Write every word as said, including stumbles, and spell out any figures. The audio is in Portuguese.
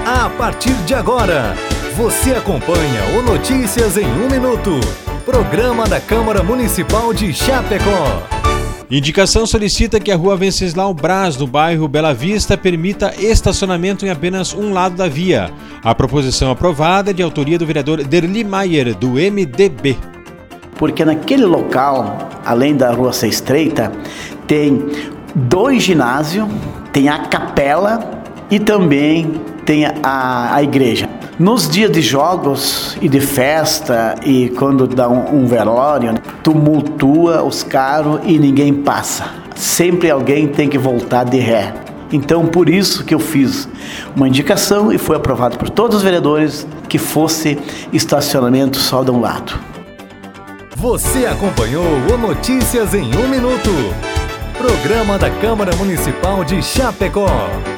A partir de agora, você acompanha o Notícias em um Minuto, programa da Câmara Municipal de Chapecó. Indicação solicita que a rua Venceslau Braz, no bairro Bela Vista, permita estacionamento em apenas um lado da via. A proposição aprovada é de autoria do vereador Derli Maier, do M D B. Porque naquele local, além da rua ser estreita, tem dois ginásios, tem a capela e também tem a, a igreja. Nos dias de jogos e de festa e quando dá um, um velório, tumultua os carros e ninguém passa. Sempre alguém tem que voltar de ré. Então, por isso que eu fiz uma indicação e foi aprovado por todos os vereadores que fosse estacionamento só de um lado. Você acompanhou o Notícias em um Minuto, programa da Câmara Municipal de Chapecó.